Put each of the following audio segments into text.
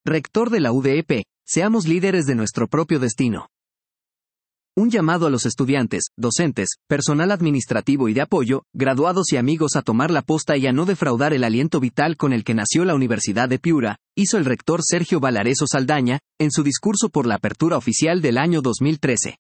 Rector de la UDEP, seamos líderes de nuestro propio destino. Un llamado a los estudiantes, docentes, personal administrativo y de apoyo, graduados y amigos a tomar la posta y a no defraudar el aliento vital con el que nació la Universidad de Piura, hizo el rector Sergio Valareso Saldaña, en su discurso por la apertura oficial del año 2013.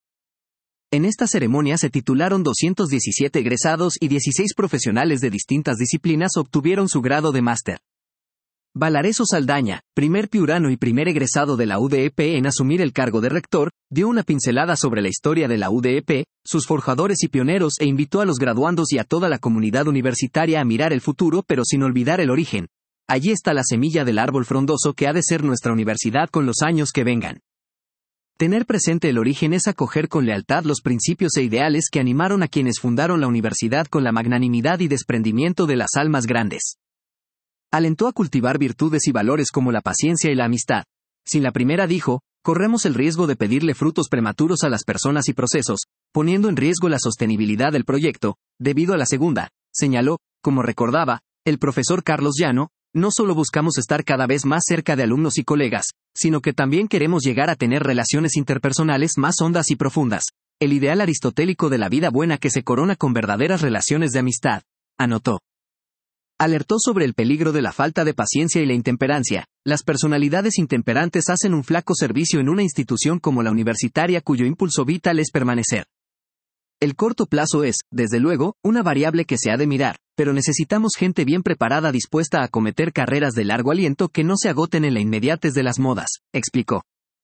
En esta ceremonia se titularon 217 egresados y 16 profesionales de distintas disciplinas obtuvieron su grado de máster. Valareso Saldaña, primer piurano y primer egresado de la UDEP en asumir el cargo de rector, dio una pincelada sobre la historia de la UDEP, sus forjadores y pioneros e invitó a los graduandos y a toda la comunidad universitaria a mirar el futuro pero sin olvidar el origen. Allí está la semilla del árbol frondoso que ha de ser nuestra universidad con los años que vengan. Tener presente el origen es acoger con lealtad los principios e ideales que animaron a quienes fundaron la universidad con la magnanimidad y desprendimiento de las almas grandes. Alentó a cultivar virtudes y valores como la paciencia y la amistad. Sin la primera, dijo, corremos el riesgo de pedirle frutos prematuros a las personas y procesos, poniendo en riesgo la sostenibilidad del proyecto. Debido a la segunda, señaló, como recordaba, el profesor Carlos Llano, no solo buscamos estar cada vez más cerca de alumnos y colegas, sino que también queremos llegar a tener relaciones interpersonales más hondas y profundas. El ideal aristotélico de la vida buena que se corona con verdaderas relaciones de amistad, anotó. Alertó sobre el peligro de la falta de paciencia y la intemperancia. Las personalidades intemperantes hacen un flaco servicio en una institución como la universitaria cuyo impulso vital es permanecer. El corto plazo es, desde luego, una variable que se ha de mirar, pero necesitamos gente bien preparada dispuesta a acometer carreras de largo aliento que no se agoten en la inmediatez de las modas, explicó.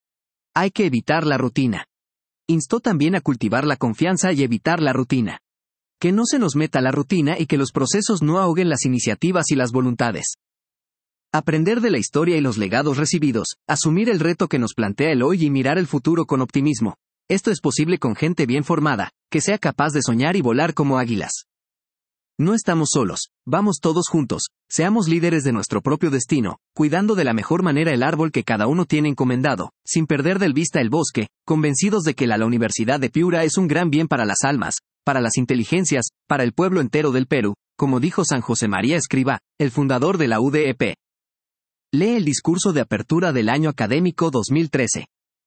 Hay que evitar la rutina. Instó también a cultivar la confianza y evitar la rutina. Que no se nos meta la rutina y que los procesos no ahoguen las iniciativas y las voluntades. Aprender de la historia y los legados recibidos, asumir el reto que nos plantea el hoy y mirar el futuro con optimismo. Esto es posible con gente bien formada, que sea capaz de soñar y volar como águilas. No estamos solos, vamos todos juntos, seamos líderes de nuestro propio destino, cuidando de la mejor manera el árbol que cada uno tiene encomendado, sin perder de vista el bosque, convencidos de que la Universidad de Piura es un gran bien para las almas, para las inteligencias, para el pueblo entero del Perú, como dijo San José María Escrivá, el fundador de la UDEP. Lee el discurso de apertura del año académico 2013.